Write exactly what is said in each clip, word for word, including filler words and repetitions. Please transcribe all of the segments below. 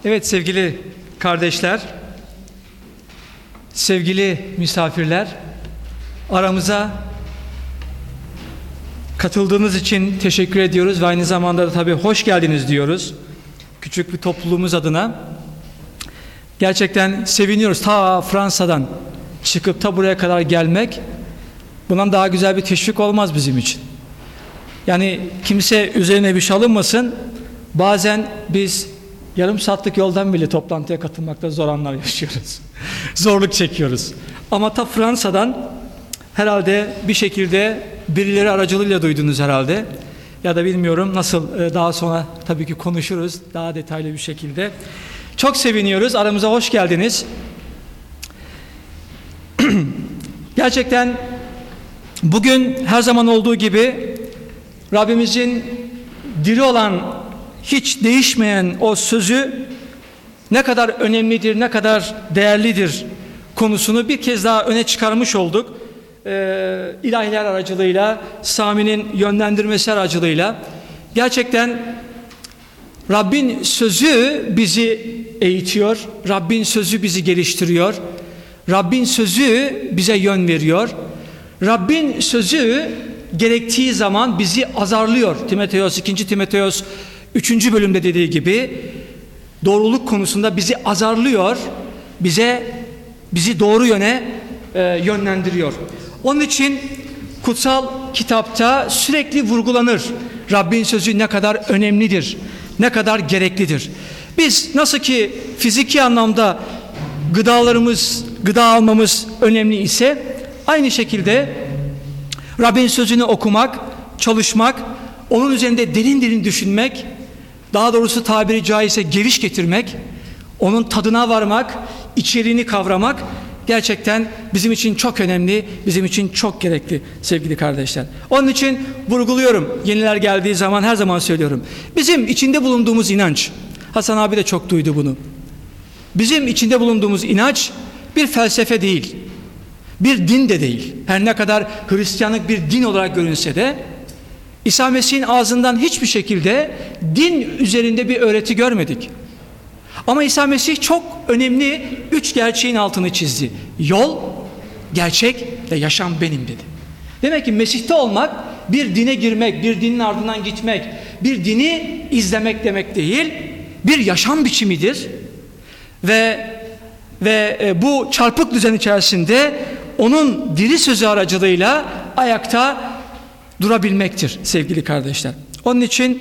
Evet sevgili kardeşler, sevgili misafirler, aramıza katıldığınız için teşekkür ediyoruz ve aynı zamanda da tabii hoş geldiniz diyoruz. Küçük bir topluluğumuz adına. Gerçekten seviniyoruz. Ta Fransa'dan çıkıp ta buraya kadar gelmek, bundan daha güzel bir teşvik olmaz bizim için. Yani kimse üzerine bir şey alınmasın. Bazen biz yarım saatlik yoldan bile toplantıya katılmakta zor anlar yaşıyoruz. Zorluk çekiyoruz. Ama ta Fransa'dan herhalde bir şekilde birileri aracılığıyla duydunuz herhalde. Ya da bilmiyorum nasıl, daha sonra tabii ki konuşuruz daha detaylı bir şekilde. Çok seviniyoruz. Aramıza hoş geldiniz. Gerçekten bugün her zaman olduğu gibi Rabbimizin diri olan, hiç değişmeyen o sözü ne kadar önemlidir, ne kadar değerlidir konusunu bir kez daha öne çıkarmış olduk. Ee, ilahiler aracılığıyla, Sami'nin yönlendirmesi aracılığıyla. Gerçekten Rabbin sözü bizi eğitiyor, Rabbin sözü bizi geliştiriyor, Rabbin sözü bize yön veriyor, Rabbin sözü gerektiği zaman bizi azarlıyor. Timoteos, ikinci Timoteos üçüncü bölümde dediği gibi doğruluk konusunda bizi azarlıyor, bize bizi doğru yöne e, yönlendiriyor. Onun için kutsal kitapta sürekli vurgulanır. Rabbin sözü ne kadar önemlidir, ne kadar gereklidir. Biz nasıl ki fiziki anlamda gıdalarımız, gıda almamız önemli ise aynı şekilde Rabbin sözünü okumak, çalışmak, onun üzerinde derin derin düşünmek, daha doğrusu tabiri caizse geviş getirmek, onun tadına varmak, içeriğini kavramak gerçekten bizim için çok önemli, bizim için çok gerekli sevgili kardeşler. Onun için vurguluyorum, yeniler geldiği zaman her zaman söylüyorum. Bizim içinde bulunduğumuz inanç, Hasan abi de çok duydu bunu. Bizim içinde bulunduğumuz inanç bir felsefe değil, bir din de değil. Her ne kadar Hristiyanlık bir din olarak görünse de İsa Mesih'in ağzından hiçbir şekilde din üzerinde bir öğreti görmedik. Ama İsa Mesih çok önemli üç gerçeğin altını çizdi. Yol, gerçek ve yaşam benim dedi. Demek ki Mesih'te olmak bir dine girmek, bir dinin ardından gitmek, bir dini izlemek demek değil, bir yaşam biçimidir. Ve ve bu çarpık düzen içerisinde onun diri sözü aracılığıyla ayakta durabilmektir sevgili kardeşler. Onun için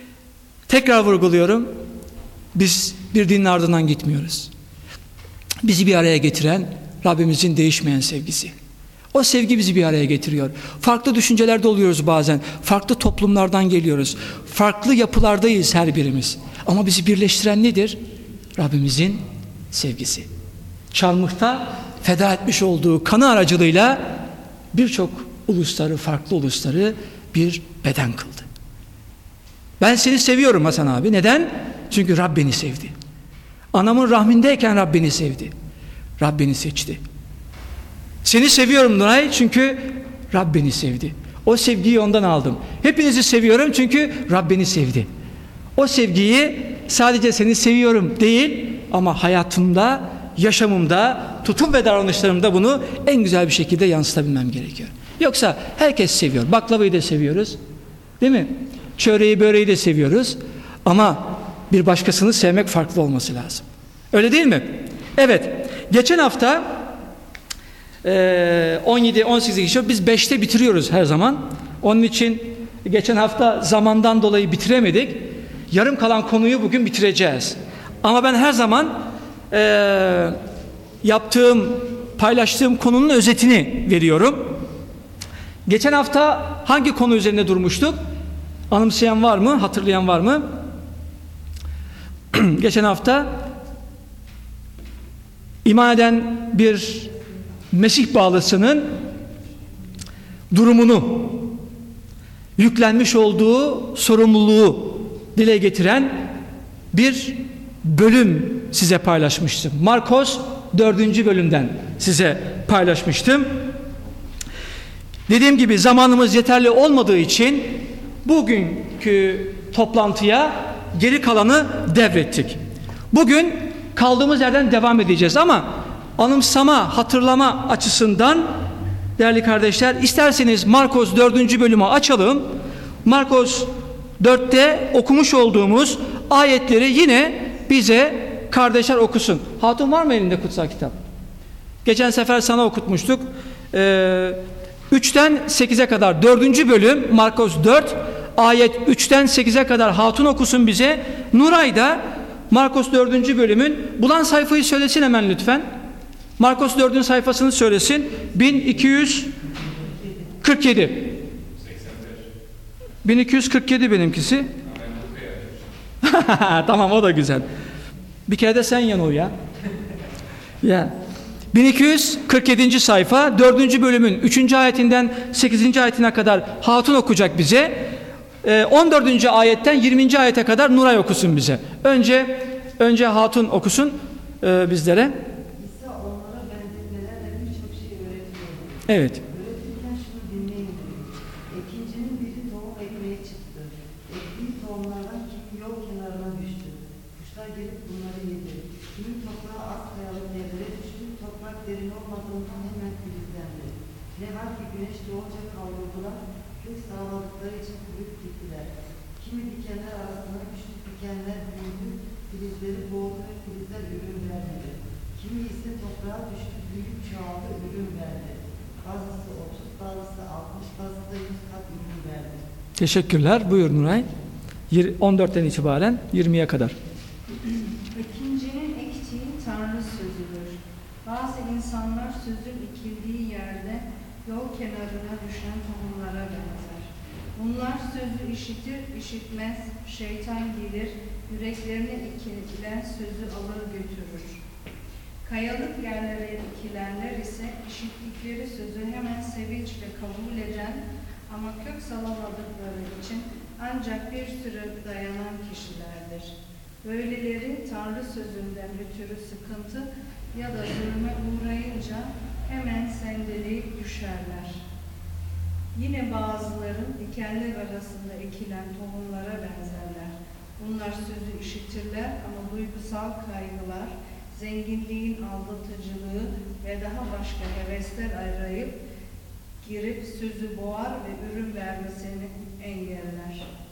tekrar vurguluyorum. Biz bir dinin ardından gitmiyoruz. Bizi bir araya getiren Rabbimizin değişmeyen sevgisi. O sevgi bizi bir araya getiriyor. Farklı düşüncelerde oluyoruz bazen. Farklı toplumlardan geliyoruz. Farklı yapılardayız her birimiz. Ama bizi birleştiren nedir? Rabbimizin sevgisi. Çarmıhta feda etmiş olduğu kanı aracılığıyla birçok ulusları, farklı ulusları bir beden kıldı. Ben seni seviyorum Hasan abi. Neden? Çünkü Rab beni sevdi. Anamın rahmindeyken Rab beni sevdi. Rab beni seçti. Seni seviyorum Nuray çünkü Rab beni sevdi. O sevgiyi ondan aldım. Hepinizi seviyorum çünkü Rab beni sevdi. O sevgiyi sadece seni seviyorum değil ama hayatımda, yaşamımda, tutum ve davranışlarımda bunu en güzel bir şekilde yansıtabilmem gerekiyor. Yoksa herkes seviyor. Baklavayı da seviyoruz. Değil mi? Çöreği, böreği de seviyoruz. Ama bir başkasını sevmek farklı olması lazım. Öyle değil mi? Evet. Geçen hafta on yedi on sekiz geçiyor. Biz beşte bitiriyoruz her zaman. Onun için geçen hafta zamandan dolayı bitiremedik. Yarım kalan konuyu bugün bitireceğiz. Ama ben her zaman e, yaptığım, paylaştığım konunun özetini veriyorum. Geçen hafta hangi konu üzerinde durmuştuk? Anımsayan var mı? Hatırlayan var mı? Geçen hafta iman eden bir Mesih bağlısının durumunu, yüklenmiş olduğu sorumluluğu dile getiren bir bölüm size paylaşmıştım. Markos dördüncü bölümden size paylaşmıştım. Dediğim gibi zamanımız yeterli olmadığı için bugünkü toplantıya geri kalanı devrettik. Bugün kaldığımız yerden devam edeceğiz ama anımsama, hatırlama açısından değerli kardeşler, isterseniz Markos dördüncü bölümü açalım. Markos dörtte okumuş olduğumuz ayetleri yine bize kardeşler okusun. Hatun var mı elinde kutsal kitap? Geçen sefer sana okutmuştuk. Ee, üçten sekize kadar dördüncü bölüm Markos dört ayet üçten sekize kadar Hatun okusun bize. Nuray da Markos dördüncü bölümün bulan sayfayı söylesin hemen lütfen. Markos dördün sayfasını söylesin. bin iki yüz kırk yedi. bin iki yüz kırk yedi benimkisi. Tamam, o da güzel. Bir kere de sen yanıl ya. Ya. bin iki yüz kırk yedinci sayfa dördüncü bölümün üçüncü ayetinden sekizinci ayetine kadar Hatun okuyacak bize. on dördüncü ayetten yirminci ayete kadar Nuray okusun bize. Önce önce Hatun okusun e, bizlere. İsa onlara benzetmelerle birçok şey öğretiyor. Evet. Öğretirken şunu dinleyin diyor. Ekincinin biri tohum ekmeye çıktı. Ektiği tohumlardan kimi yol kenarına düştü. Kuşlar gelip bunları yedi. Kimi toprağa az kayalık yerlere düştü. Toprak derin olmadığından hemen filizlendi. Ne var ki güneş doğunca kavruldular. Kök sağladıkları için kuruyup gittiler. Kimi dikenler arasına düştü. Dikenler büyüdü. Filizleri boğdu ve filizler ürün verdi. Kimi ise toprağa düştü. Büyük çoğaldı, ürün verdi. Bazısı otuz, bazısı altmış, bazısı da yüz kat ürün verdi. Teşekkürler. Buyur Nuray. on dörtten itibaren yirmiye kadar. İkincinin ektiği Tanrı sözüdür. Bazı insanlar sözün ekildiği yerde yol kenarına düşen tohumlara benzer. Bunlar sözü işitir, işitmez, şeytan gelir, yüreklerine ekilen sözü alır götürür. Kayalık yerlere ekilenler ise işittikleri sözü hemen sevinçle kabul eden ama kök salamadıkları için ancak bir süre dayanan kişilerdir. Böyleleri Tanrı sözünden ötürü sıkıntı ya da zulme uğrayınca hemen sendeleyip düşerler. Yine bazıların dikenler arasında ekilen tohumlara benzerler. Bunlar sözü işitirler ama duygusal kaygılar, zenginliğin aldatıcılığı ve daha başka hevesler arayıp girip sözü boğar ve ürün vermesini engeller.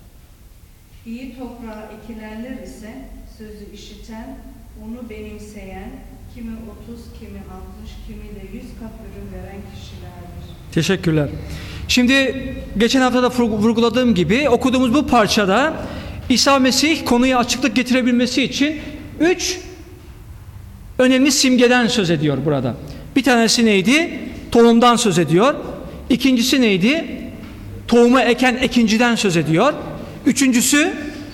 İyi toprağa ekilenler ise sözü işiten, onu benimseyen, kimi otuz, kimi altmış, kimi de yüz kat ürün veren kişilerdir. Teşekkürler. Şimdi geçen hafta da vurguladığım gibi okuduğumuz bu parçada İsa Mesih konuya açıklık getirebilmesi için üç önemli simgeden söz ediyor burada. Bir tanesi neydi? Tohumdan söz ediyor. İkincisi neydi? Tohumu eken ekinciden söz ediyor. Üçüncüsü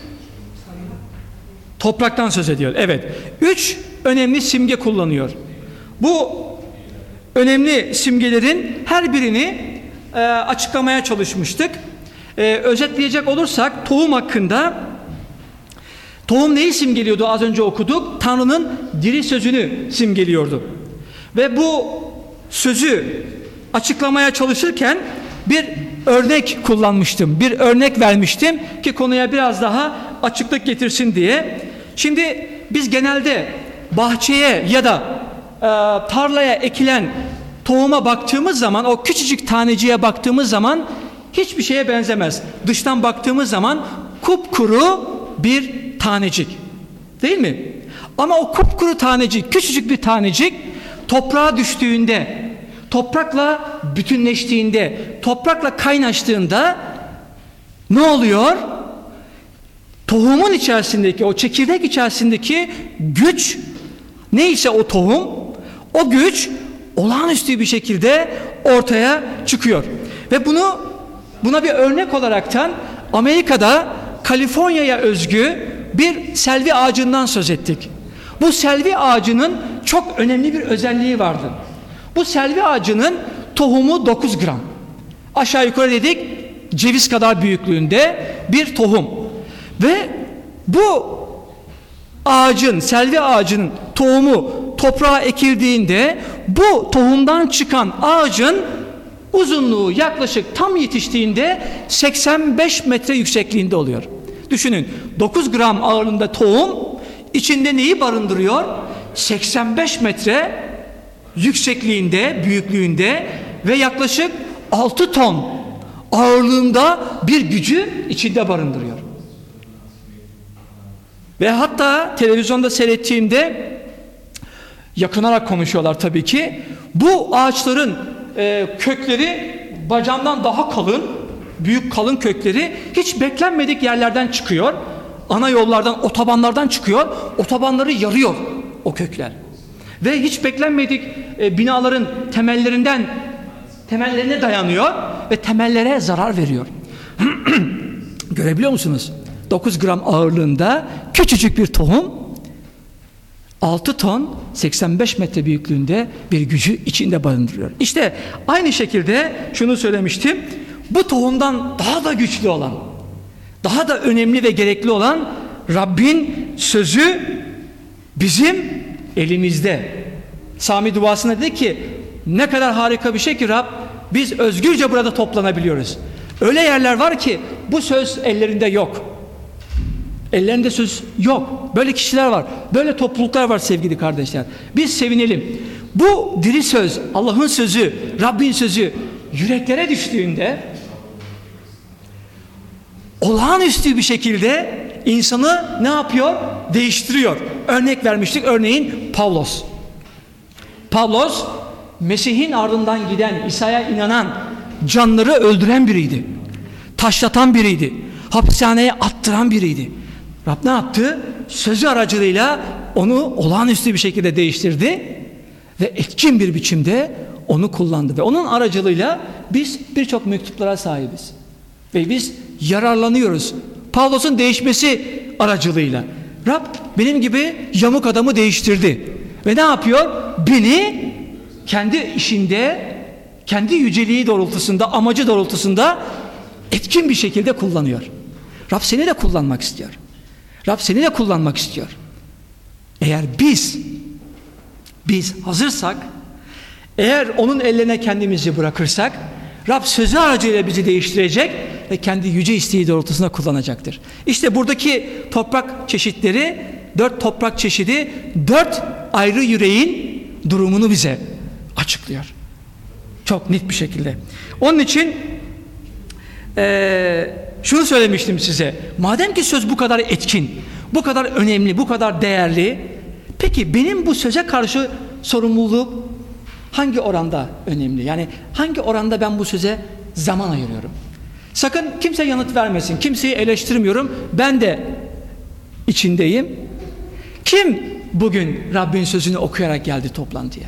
topraktan söz ediyor. Evet. Üç önemli simge kullanıyor. Bu önemli simgelerin her birini e, açıklamaya çalışmıştık. E, özetleyecek olursak tohum hakkında, tohum neyi simgeliyordu az önce okuduk? Tanrı'nın diri sözünü simgeliyordu. Ve bu sözü açıklamaya çalışırken bir örnek kullanmıştım. Bir örnek vermiştim ki konuya biraz daha açıklık getirsin diye. Şimdi biz genelde bahçeye ya da e, tarlaya ekilen tohuma baktığımız zaman, o küçücük taneciğe baktığımız zaman hiçbir şeye benzemez. Dıştan baktığımız zaman kupkuru bir tanecik. Değil mi? Ama o kupkuru tanecik, küçücük bir tanecik toprağa düştüğünde, toprakla bütünleştiğinde, toprakla kaynaştığında ne oluyor? Tohumun içerisindeki, o çekirdek içerisindeki güç, neyse o tohum, o güç olağanüstü bir şekilde ortaya çıkıyor. Ve bunu buna bir örnek olaraktan Amerika'da Kaliforniya'ya özgü bir selvi ağacından söz ettik. Bu selvi ağacının çok önemli bir özelliği vardı. Bu selvi ağacının tohumu dokuz gram. Aşağı yukarı dedik ceviz kadar büyüklüğünde bir tohum. Ve bu ağacın, selvi ağacının tohumu toprağa ekildiğinde bu tohumdan çıkan ağacın uzunluğu yaklaşık tam yetiştiğinde seksen beş metre yüksekliğinde oluyor. Düşünün, dokuz gram ağırlığında tohum içinde neyi barındırıyor? seksen beş metre yüksekliğinde, büyüklüğünde ve yaklaşık altı ton ağırlığında bir gücü içinde barındırıyor. Ve hatta televizyonda seyrettiğimde, yakınarak konuşuyorlar tabii ki, bu ağaçların e, kökleri bacağımdan daha kalın, büyük kalın kökleri hiç beklenmedik yerlerden çıkıyor. Ana yollardan, otobanlardan çıkıyor. Otobanları yarıyor o kökler. Ve hiç beklenmedik e, binaların temellerinden temellerine dayanıyor ve temellere zarar veriyor. Görebiliyor musunuz? dokuz gram ağırlığında küçücük bir tohum altı ton seksen beş metre büyüklüğünde bir gücü içinde barındırıyor. İşte aynı şekilde şunu söylemiştim. Bu tohumdan daha da güçlü olan, daha da önemli ve gerekli olan Rabbin sözü bizim elimizde. Sami duasında dedi ki, ne kadar harika bir şey ki Rab, biz özgürce burada toplanabiliyoruz. Öyle yerler var ki bu söz ellerinde yok. Ellerinde söz yok. Böyle kişiler var. Böyle topluluklar var sevgili kardeşler. Biz sevinelim. Bu diri söz, Allah'ın sözü, Rabbin sözü yüreklere düştüğünde olağanüstü bir şekilde insanı ne yapıyor? Değiştiriyor. Örnek vermiştik. Örneğin Pavlos. Pavlos Mesih'in ardından giden, İsa'ya inanan, canları öldüren biriydi. Taşlatan biriydi. Hapishaneye attıran biriydi. Rab ne yaptı? Sözü aracılığıyla onu olağanüstü bir şekilde değiştirdi ve etkin bir biçimde onu kullandı. Ve onun aracılığıyla biz birçok mektuplara sahibiz. Ve biz yararlanıyoruz. Pavlos'un değişmesi aracılığıyla. Rab benim gibi yamuk adamı değiştirdi. Ve ne yapıyor? Beni kendi işinde, kendi yüceliği doğrultusunda, amacı doğrultusunda etkin bir şekilde kullanıyor. Rab seni de kullanmak istiyor. Rab seni de kullanmak istiyor. Eğer biz biz hazırsak, eğer onun ellerine kendimizi bırakırsak, Rab sözü aracıyla bizi değiştirecek ve kendi yüce isteği doğrultusunda kullanacaktır. İşte buradaki toprak çeşitleri, dört toprak çeşidi, dört ayrı yüreğin durumunu bize açıklıyor. Çok net bir şekilde. Onun için Ee, şunu söylemiştim size. Madem ki söz bu kadar etkin, bu kadar önemli, bu kadar değerli, peki benim bu söze karşı sorumluluğum hangi oranda önemli? Yani hangi oranda ben bu söze zaman ayırıyorum? Sakın kimse yanıt vermesin. Kimseyi eleştirmiyorum. Ben de içindeyim. Kim bugün Rabbin sözünü okuyarak geldi toplantıya?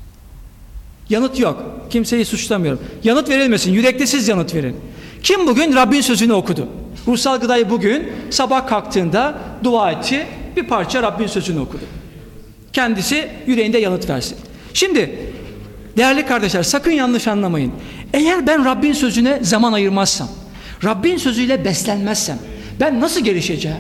Yanıt yok. Kimseyi suçlamıyorum. Yanıt verilmesin. Yürekli siz yanıt verin. Kim bugün Rabbin sözünü okudu? Ruhsal Gıda'yı bugün sabah kalktığında dua etti, bir parça Rabbin sözünü okudu. Kendisi yüreğinde yanıt versin. Şimdi değerli kardeşler, sakın yanlış anlamayın. Eğer ben Rabbin sözüne zaman ayırmazsam, Rabbin sözüyle beslenmezsem ben nasıl gelişeceğim?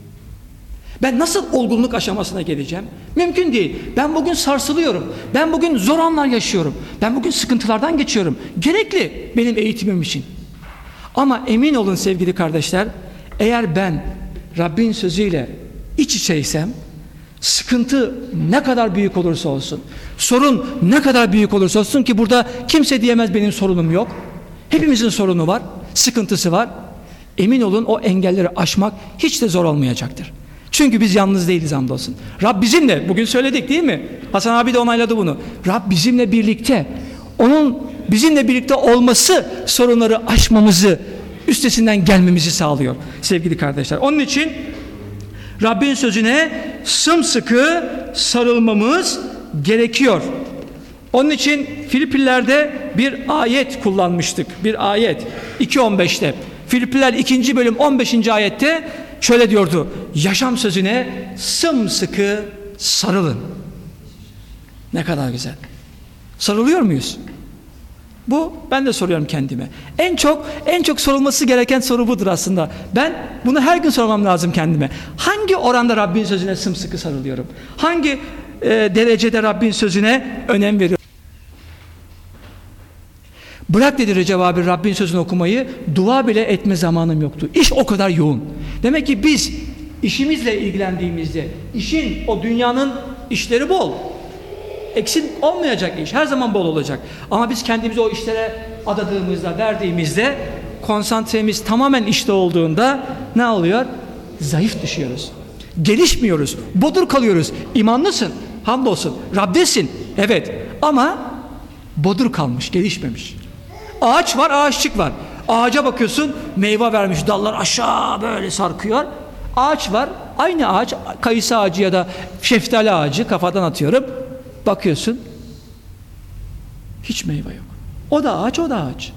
Ben nasıl olgunluk aşamasına geleceğim? Mümkün değil. Ben bugün sarsılıyorum. Ben bugün zor anlar yaşıyorum. Ben bugün sıkıntılardan geçiyorum. Gerekli benim eğitimim için. Ama emin olun sevgili kardeşler, eğer ben Rabbin sözüyle iç içeysem, sıkıntı ne kadar büyük olursa olsun, sorun ne kadar büyük olursa olsun, ki burada kimse diyemez benim sorunum yok. Hepimizin sorunu var, sıkıntısı var. Emin olun o engelleri aşmak hiç de zor olmayacaktır. Çünkü biz yalnız değiliz hamdolsun. Rab bizimle, bugün söyledik değil mi? Hasan abi de onayladı bunu. Rab bizimle birlikte, onun bizimle birlikte olması sorunları aşmamızı, üstesinden gelmemizi sağlıyor sevgili kardeşler. Onun için Rabbin sözüne sımsıkı sarılmamız gerekiyor. Onun için Filiplilerde bir ayet kullanmıştık. Bir ayet iki on beşte. Filipliler ikinci bölüm on beşinci ayette şöyle diyordu: yaşam sözüne sımsıkı sarılın. Ne kadar güzel. Sarılıyor muyuz? Bu, ben de soruyorum kendime. En çok en çok sorulması gereken soru budur aslında. Ben bunu her gün sormam lazım kendime. Hangi oranda Rabbin sözüne sımsıkı sarılıyorum? Hangi e, derecede Rabbin sözüne önem veriyorum? Bırak dedi Recep abi Rabbin sözünü okumayı, dua bile etme zamanım yoktu. İş o kadar yoğun. Demek ki biz İşimizle ilgilendiğimizde, işin, o dünyanın işleri bol. Eksik olmayacak iş, her zaman bol olacak. Ama biz kendimizi o işlere adadığımızda, verdiğimizde, konsantremiz tamamen işte olduğunda ne oluyor? Zayıf düşüyoruz. Gelişmiyoruz, bodur kalıyoruz. İmanlısın, hamdolsun, Rab'desin, evet. Ama bodur kalmış, gelişmemiş. Ağaç var, ağaççık var. Ağaca bakıyorsun, meyve vermiş, dallar aşağı böyle sarkıyor. Ağaç var, aynı ağaç, kayısı ağacı ya da şeftali ağacı, kafadan atıyorum. Bakıyorsun, hiç meyve yok. O da ağaç, o da ağaç.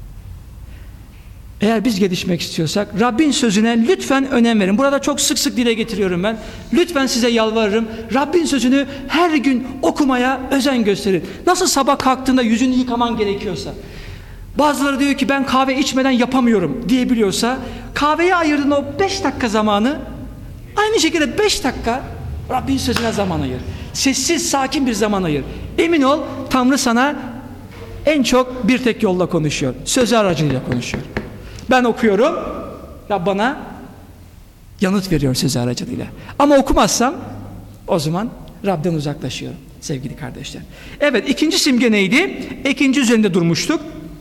Eğer biz gelişmek istiyorsak Rabbin sözüne lütfen önem verin. Burada çok sık sık dile getiriyorum ben. Lütfen size yalvarırım. Rabbin sözünü her gün okumaya özen gösterin. Nasıl sabah kalktığında yüzünü yıkaman gerekiyorsa. Bazıları diyor ki ben kahve içmeden yapamıyorum diyebiliyorsa, kahveye ayırdığın o beş dakika zamanı aynı şekilde beş dakika Rabbin sözüne zaman ayır. Sessiz, sakin bir zaman ayır. Emin ol, Tanrı sana en çok bir tek yolla konuşuyor. Sözü aracılığıyla konuşuyor. Ben okuyorum, Rab bana yanıt veriyor sözü aracılığıyla. Ama okumazsam o zaman Rab'den uzaklaşıyorum sevgili kardeşler. Evet, ikinci simge neydi? İkinci üzerinde durmuştuk.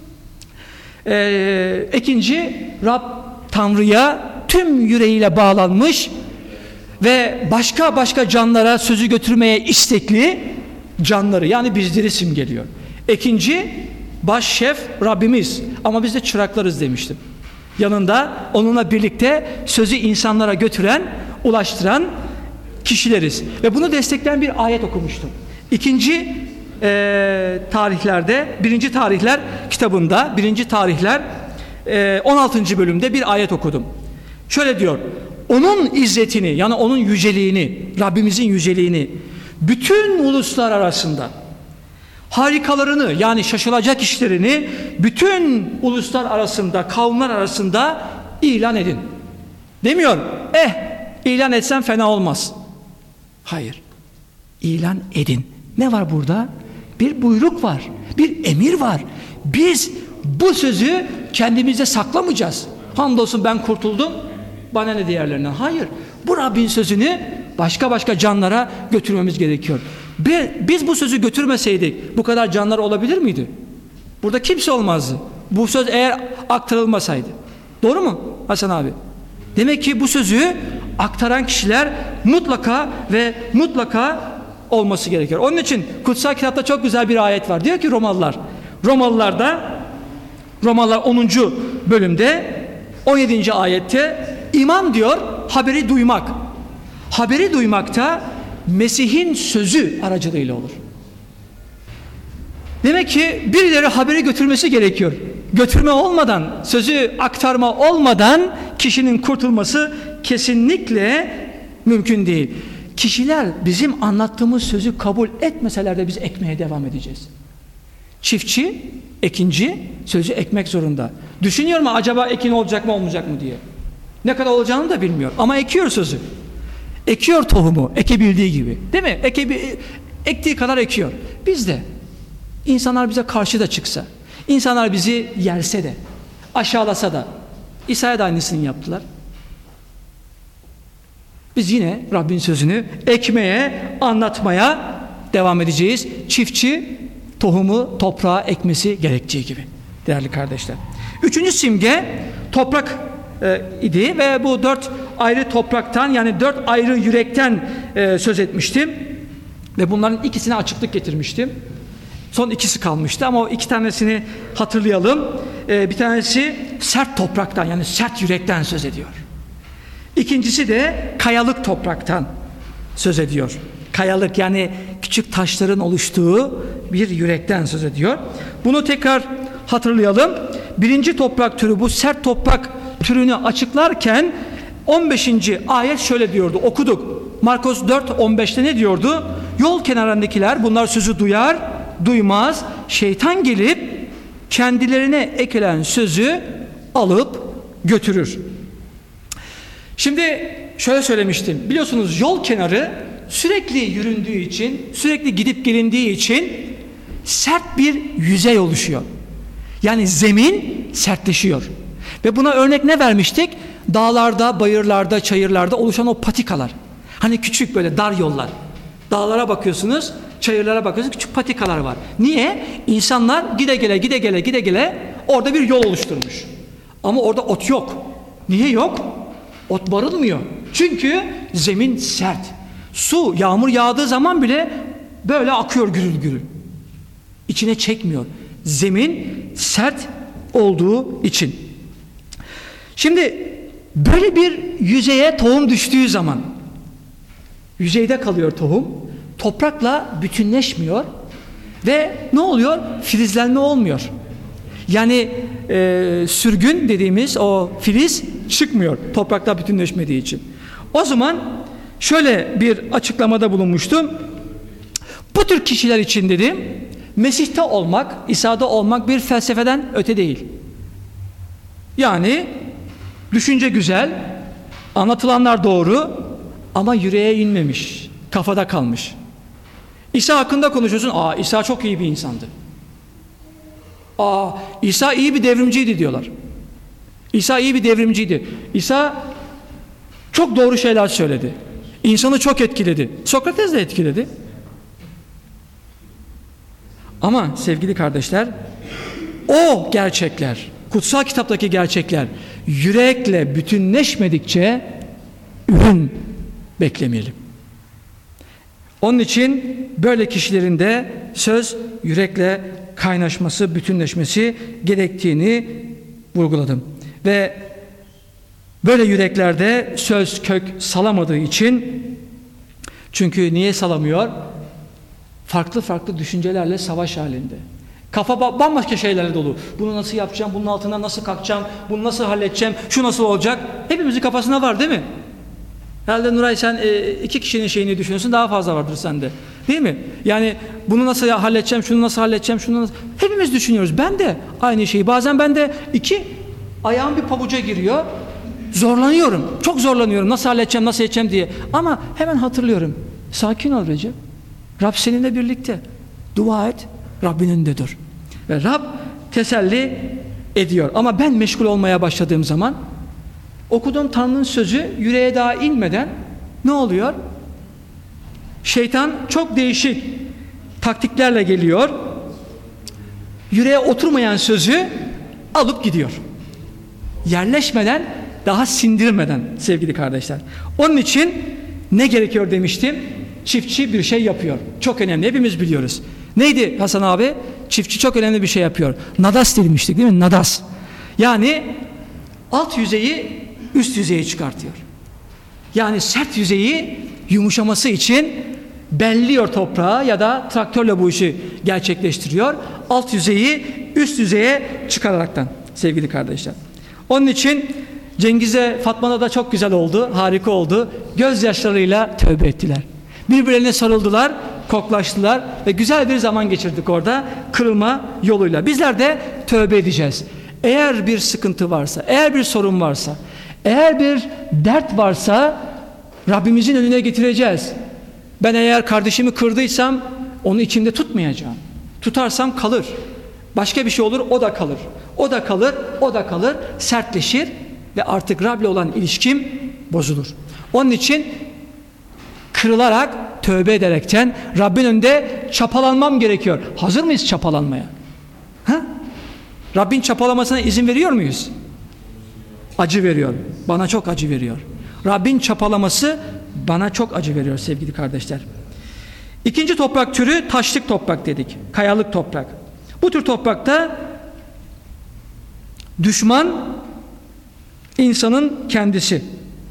Ee, ikinci, Rab Tanrı'ya tüm yüreğiyle bağlanmış ve başka başka canlara sözü götürmeye istekli canları, yani bizleri simgeliyor. İkinci, baş şef Rabbimiz ama biz de çıraklarız demiştim. Yanında onunla birlikte sözü insanlara götüren, ulaştıran kişileriz. Ve bunu destekleyen bir ayet okumuştum. İkinci e, tarihlerde, birinci tarihler kitabında, birinci tarihler e, on altıncı bölümde bir ayet okudum. Şöyle diyor: onun izzetini, yani onun yüceliğini, Rabbimizin yüceliğini bütün uluslar arasında, harikalarını, yani şaşılacak işlerini bütün uluslar arasında, kavimler arasında ilan edin. Demiyor, eh ilan etsen fena olmaz. Hayır, ilan edin. Ne var burada? Bir buyruk var, bir emir var. Biz bu sözü kendimize saklamayacağız. Hamdolsun ben kurtuldum, bana ne diğerlerinden? Hayır, bu Rabbin sözünü başka başka canlara götürmemiz gerekiyor. Biz bu sözü götürmeseydik bu kadar canlar olabilir miydi? Burada kimse olmazdı. Bu söz eğer aktarılmasaydı. Doğru mu Hasan abi? Demek ki bu sözü aktaran kişiler mutlaka ve mutlaka olması gerekiyor. Onun için kutsal kitapta çok güzel bir ayet var. Diyor ki Romalılar. Romalılar'da Romalılar onuncu bölümde on yedinci ayette iman diyor haberi duymak. Haberi duymakta Mesih'in sözü aracılığıyla olur. Demek ki birileri haberi götürmesi gerekiyor. Götürme olmadan, sözü aktarma olmadan kişinin kurtulması kesinlikle mümkün değil. Kişiler bizim anlattığımız sözü kabul etmeseler de biz ekmeye devam edeceğiz. Çiftçi, ekinci sözü ekmek zorunda. Düşünüyor mu acaba ekin olacak mı olmayacak mı diye. Ne kadar olacağını da bilmiyor ama ekiyor sözü. Ekiyor tohumu, ekebildiği gibi. Değil mi? Eke, ektiği kadar ekiyor. Biz de, insanlar bize karşı da çıksa, insanlar bizi yerse de, aşağılasa da, İsa'ya da aynısını yaptılar. Biz yine Rabbin sözünü ekmeye, anlatmaya devam edeceğiz. Çiftçi tohumu toprağa ekmesi gerektiği gibi. Değerli kardeşler. Üçüncü simge toprak e, idi ve bu dört ayrı topraktan, yani dört ayrı yürekten e, söz etmiştim. Ve bunların ikisine açıklık getirmiştim. Son ikisi kalmıştı ama o iki tanesini hatırlayalım. E, bir tanesi sert topraktan, yani sert yürekten söz ediyor. İkincisi de kayalık topraktan söz ediyor. Kayalık, yani küçük taşların oluştuğu bir yürekten söz ediyor. Bunu tekrar hatırlayalım. Birinci toprak türü, bu sert toprak türünü açıklarken on beşinci ayet şöyle diyordu, okuduk. Markos dört on beşte ne diyordu? Yol kenarındakiler bunlar sözü duyar, duymaz, şeytan gelip kendilerine ekilen sözü alıp götürür. Şimdi şöyle söylemiştim, biliyorsunuz yol kenarı sürekli yüründüğü için, sürekli gidip gelindiği için sert bir yüzey oluşuyor. Yani zemin sertleşiyor. Ve buna örnek ne vermiştik? dağlarda, bayırlarda, çayırlarda oluşan o patikalar. Hani küçük böyle dar yollar. Dağlara bakıyorsunuz, çayırlara bakıyorsunuz, küçük patikalar var. Niye? İnsanlar gide gele, gide gele, gide gele orada bir yol oluşturmuş. Ama orada ot yok. Niye yok? Ot barınmıyor. Çünkü zemin sert. Su, yağmur yağdığı zaman bile böyle akıyor gürül gürül. İçine çekmiyor. Zemin sert olduğu için. Şimdi böyle bir yüzeye tohum düştüğü zaman, yüzeyde kalıyor tohum, toprakla bütünleşmiyor ve ne oluyor? Filizlenme olmuyor. Yani e, sürgün dediğimiz o filiz çıkmıyor toprakla bütünleşmediği için. O zaman şöyle bir açıklamada bulunmuştum. Bu tür kişiler için dedim, Mesih'te olmak, İsa'da olmak bir felsefeden öte değil. Yani düşünce güzel, anlatılanlar doğru ama yüreğe inmemiş, kafada kalmış. İsa hakkında konuşuyorsun, aa İsa çok iyi bir insandı. Aa İsa iyi bir devrimciydi diyorlar. İsa iyi bir devrimciydi. İsa çok doğru şeyler söyledi. İnsanı çok etkiledi. Sokrates de etkiledi. Ama sevgili kardeşler, o gerçekler, kutsal kitaptaki gerçekler yürekle bütünleşmedikçe ürün beklemeyelim. Onun için böyle kişilerin de söz yürekle kaynaşması, bütünleşmesi gerektiğini vurguladım. Ve böyle yüreklerde söz kök salamadığı için, çünkü niye salamıyor? Farklı farklı düşüncelerle savaş halinde. Kafa bambaşka şeylerle dolu. Bunu nasıl yapacağım, bunun altına nasıl kalkacağım, bunu nasıl halledeceğim, şu nasıl olacak? Hepimizin kafasında var değil mi? Herhalde Nuray sen e, iki kişinin şeyini düşünüyorsun, daha fazla vardır sende. Değil mi? Yani bunu nasıl halledeceğim, şunu nasıl halledeceğim, şunu nasıl... Hepimiz düşünüyoruz. Ben de aynı şeyi. Bazen ben de iki ayağım bir pabuca giriyor. Zorlanıyorum. Çok zorlanıyorum. Nasıl halledeceğim, nasıl edeceğim diye. Ama hemen hatırlıyorum. Sakin ol Recep. Rab seninle birlikte. Dua et. Rabbin önündedir. Ve Rab teselli ediyor. Ama ben meşgul olmaya başladığım zaman okuduğum Tanrı'nın sözü yüreğe daha inmeden ne oluyor? Şeytan çok değişik taktiklerle geliyor. Yüreğe oturmayan sözü alıp gidiyor. Yerleşmeden, daha sindirmeden sevgili kardeşler. Onun için ne gerekiyor demiştim? Çiftçi bir şey yapıyor. Çok önemli. Hepimiz biliyoruz. Neydi Hasan abi? Çiftçi çok önemli bir şey yapıyor. Nadas demiştik değil mi? Nadas. Yani alt yüzeyi üst yüzeye çıkartıyor. Yani sert yüzeyi yumuşaması için belliyor toprağa ya da traktörle bu işi gerçekleştiriyor. Alt yüzeyi üst yüzeye çıkararaktan sevgili kardeşler. Onun için Cengiz'e, Fatma'na da çok güzel oldu, harika oldu. Gözyaşlarıyla tövbe ettiler. Birbirlerine sarıldılar, koklaştılar ve güzel bir zaman geçirdik orada kırılma yoluyla. Bizler de tövbe edeceğiz. Eğer bir sıkıntı varsa, eğer bir sorun varsa, eğer bir dert varsa Rabbimizin önüne getireceğiz. Ben eğer kardeşimi kırdıysam onu içimde tutmayacağım. Tutarsam kalır. Başka bir şey olur, o da kalır. O da kalır, o da kalır, sertleşir ve artık Rab'le olan ilişkim bozulur. Onun için kırılarak, tövbe ederekten Rabbin önünde çapalanmam gerekiyor. Hazır mıyız çapalanmaya? Ha? Rabbin çapalamasına izin veriyor muyuz? Acı veriyor. Bana çok acı veriyor. Rabbin çapalaması bana çok acı veriyor sevgili kardeşler. İkinci toprak türü taşlık toprak dedik. Kayalık toprak. Bu tür toprakta düşman insanın kendisi.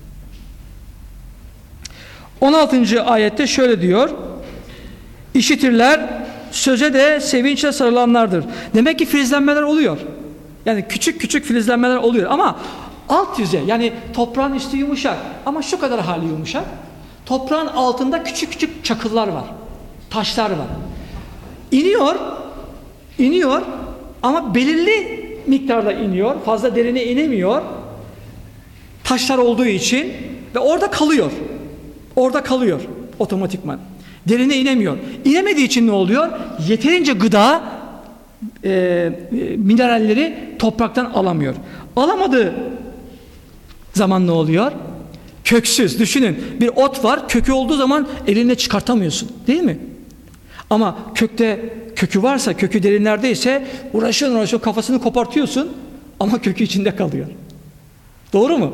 on altıncı ayette şöyle diyor. İşitirler, söze de sevinçle sarılanlardır. Demek ki filizlenmeler oluyor. Yani küçük küçük filizlenmeler oluyor ama alt yüzey, yani toprağın üstü yumuşak ama şu kadar hali yumuşak. Toprağın altında küçük küçük çakıllar var. Taşlar var. İniyor, iniyor ama belirli miktarda iniyor. Fazla derine inemiyor. Taşlar olduğu için ve orada kalıyor. Orada kalıyor otomatikman. Derine inemiyor. İnemediği için ne oluyor? Yeterince gıda e, e, mineralleri topraktan alamıyor. Alamadığı zaman ne oluyor? Köksüz. Düşünün, bir ot var, kökü olduğu zaman elinle çıkartamıyorsun, değil mi? Ama kökte kökü varsa, kökü derinlerdeyse uğraşıyorsun uğraşıyorsun, kafasını kopartıyorsun ama kökü içinde kalıyor. Doğru mu?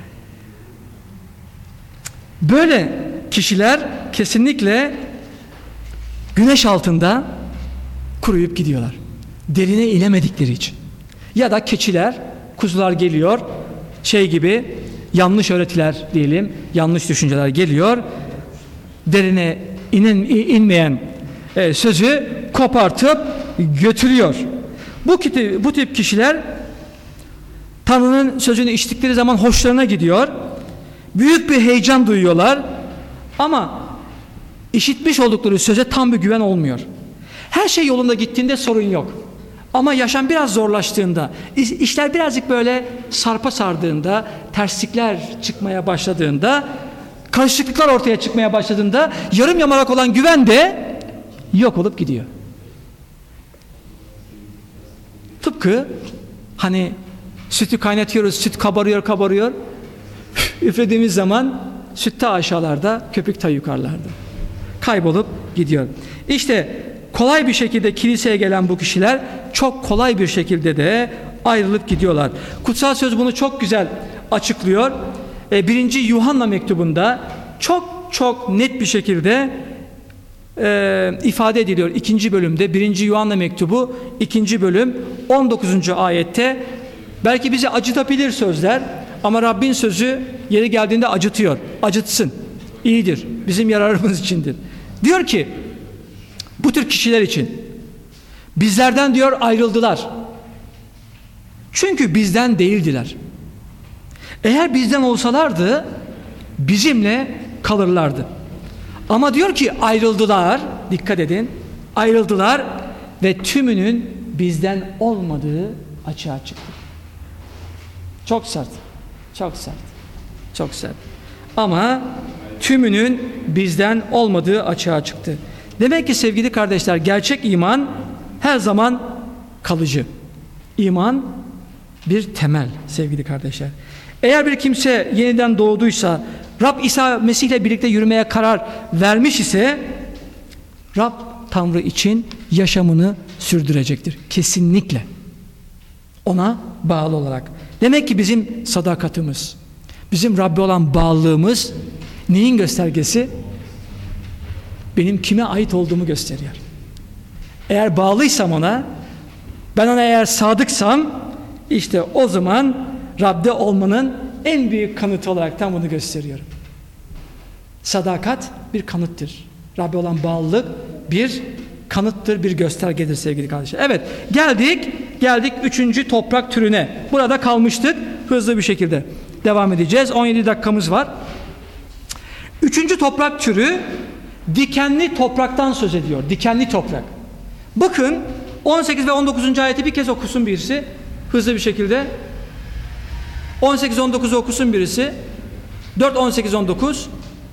Böyle kişiler kesinlikle güneş altında kuruyup gidiyorlar. Derine inemedikleri için. Ya da keçiler, kuzular geliyor, şey gibi yanlış öğretiler diyelim, yanlış düşünceler geliyor. Derine inen, inmeyen e, sözü kopartıp götürüyor. Bu, bu tip kişiler Tanrı'nın sözünü içtikleri zaman hoşlarına gidiyor. Büyük bir heyecan duyuyorlar. Ama işitmiş oldukları söze tam bir güven olmuyor. Her şey yolunda gittiğinde sorun yok. Ama yaşam biraz zorlaştığında, işler birazcık böyle sarpa sardığında, terslikler çıkmaya başladığında, karışıklıklar ortaya çıkmaya başladığında yarım yamalak olan güven de yok olup gidiyor. Tıpkı hani sütü kaynatıyoruz, süt kabarıyor kabarıyor. Üflediğimiz zaman süt ta aşağılarda, köpük ta yukarılarda. Kaybolup gidiyor. İşte kolay bir şekilde kiliseye gelen bu kişiler çok kolay bir şekilde de ayrılıp gidiyorlar. Kutsal Söz bunu çok güzel açıklıyor. Birinci Yuhanna mektubunda çok çok net bir şekilde e, ifade ediliyor. İkinci bölümde birinci Yuhanna mektubu ikinci bölüm on dokuzuncu ayette belki bizi acıtabilir sözler ama Rabbin sözü yeri geldiğinde acıtıyor. Acıtsın. İyidir. Bizim yararımız içindir. Diyor ki bu tür kişiler için bizlerden diyor ayrıldılar. Çünkü bizden değildiler. Eğer bizden olsalardı bizimle kalırlardı. Ama diyor ki ayrıldılar, dikkat edin, ayrıldılar ve tümünün bizden olmadığı açığa çıktı. Çok sert, çok sert, çok sert. Ama tümünün bizden olmadığı açığa çıktı. Demek ki sevgili kardeşler, gerçek iman her zaman kalıcı. İman bir temel sevgili kardeşler. Eğer bir kimse yeniden doğduysa, Rab İsa Mesih ile birlikte yürümeye karar vermiş ise Rab Tanrı için yaşamını sürdürecektir. Kesinlikle. Ona bağlı olarak. Demek ki bizim sadakatimiz, bizim Rabbe olan bağlılığımız neyin göstergesi? Benim kime ait olduğumu gösteriyor. Eğer bağlıysam ona, ben ona eğer sadıksam, işte o zaman Rab'de olmanın en büyük kanıtı olarak tam bunu gösteriyorum. Sadakat bir kanıttır. Rab'be olan bağlılık bir kanıttır, bir göstergedir sevgili kardeşler. Evet, geldik, geldik üçüncü toprak türüne. Burada kalmıştık, hızlı bir şekilde devam edeceğiz. on yedi dakikamız var. Üçüncü toprak türü dikenli topraktan söz ediyor. Dikenli toprak. Bakın on sekiz ve on dokuzuncu ayeti bir kez okusun birisi. Hızlı bir şekilde. on sekiz on dokuzu okusun birisi. dört on sekiz on dokuz.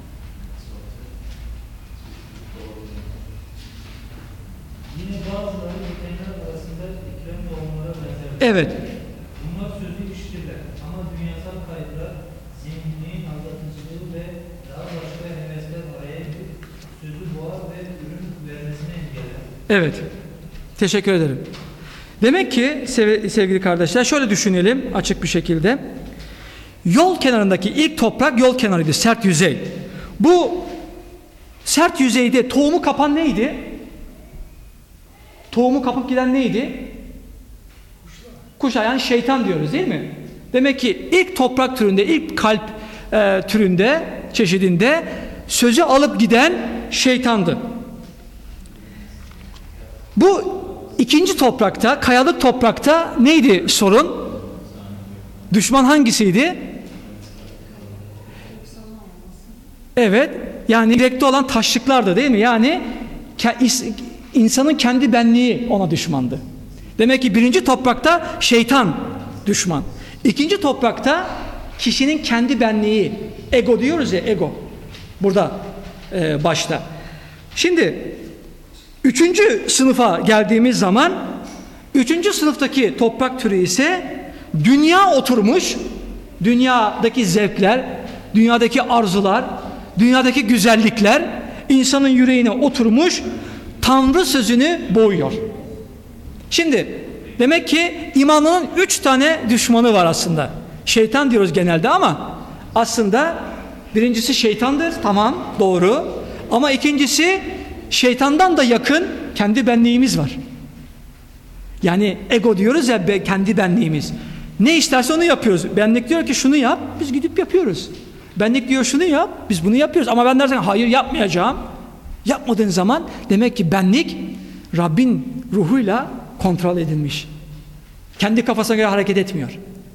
Yine bazıları dikenler arasında ekilen tohumlara benzer. Evet. Bunlar sözü işitirler ama dünyasal kayıplar, zenginliğin aldatıcılığı ve daha başka hevesler araya girip sözü boğar ve ürün vermesine engeller. Evet. Teşekkür ederim. Demek ki sevgili kardeşler şöyle düşünelim açık bir şekilde. Yol kenarındaki ilk toprak yol kenarıydı, sert yüzey. Bu sert yüzeyde tohumu kapan neydi? Tohumu kapıp giden neydi? Kuşlar. Yani şeytan diyoruz değil mi? Demek ki ilk toprak türünde, ilk kalp e, türünde, çeşidinde sözü alıp giden şeytandı. Bu ikinci toprakta, kayalık toprakta neydi sorun? Düşman hangisiydi? Evet, yani direkte olan taşlıklardı değil mi? Yani insanın kendi benliği ona düşmandı. Demek ki birinci toprakta şeytan düşman. İkinci toprakta kişinin kendi benliği, ego diyoruz ya, ego. Burada e, başta. Şimdi üçüncü sınıfa geldiğimiz zaman üçüncü sınıftaki toprak türü ise dünya oturmuş dünyadaki zevkler, dünyadaki arzular, dünyadaki güzellikler insanın yüreğine oturmuş, Tanrı sözünü boğuyor. Şimdi demek ki imanın üç tane düşmanı var aslında. Şeytan diyoruz genelde ama aslında birincisi şeytandır, tamam, doğru. Ama ikincisi şeytandan da yakın kendi benliğimiz var. Yani ego diyoruz ya, be, kendi benliğimiz. Ne isterse onu yapıyoruz. Benlik diyor ki şunu yap, biz gidip yapıyoruz. Benlik diyor şunu yap, biz bunu yapıyoruz. Ama ben dersen hayır yapmayacağım. Yapmadığın zaman demek ki benlik Rabbin ruhuyla kontrol edilmiş. Kendi kafasına göre hareket etmiyor.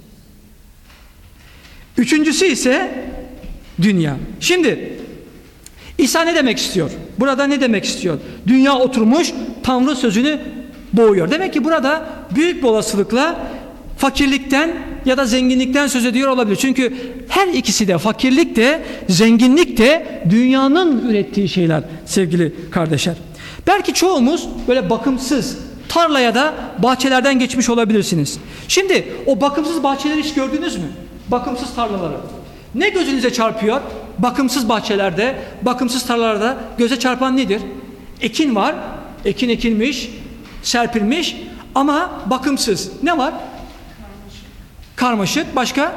Üçüncüsü ise dünya. Şimdi İsa ne demek istiyor? Burada ne demek istiyor? Dünya oturmuş, Tanrı sözünü boğuyor. Demek ki burada büyük bir olasılıkla fakirlikten ya da zenginlikten söz ediyor olabilir. Çünkü her ikisi de, fakirlik de zenginlik de dünyanın ürettiği şeyler sevgili kardeşler. Belki çoğumuz böyle bakımsız tarlaya da bahçelerden geçmiş olabilirsiniz. Şimdi o bakımsız bahçeleri hiç gördünüz mü? Bakımsız tarlaları. Ne gözünüze çarpıyor? Bakımsız bahçelerde, bakımsız tarlalarda göze çarpan nedir? Ekin var, ekin ekilmiş, serpilmiş ama bakımsız. Ne var? Karmaşık. Başka?